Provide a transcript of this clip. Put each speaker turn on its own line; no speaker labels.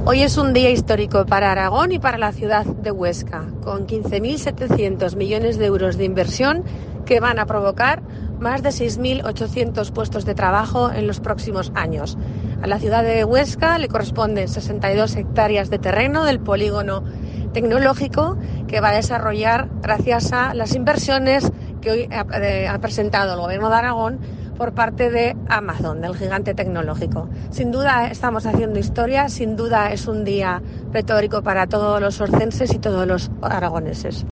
Hoy es un día histórico para Aragón y para la ciudad de Huesca, con 15.700 millones de euros de inversión que van a provocar más de 6.800 puestos de trabajo en los próximos años. A la ciudad de Huesca le corresponden 62 hectáreas de terreno del polígono tecnológico que va a desarrollar gracias a las inversiones que hoy ha presentado el Gobierno de Aragón por parte de Amazon, del gigante tecnológico. Sin duda estamos haciendo historia, sin duda es un día pletórico para todos los orcenses y todos los aragoneses.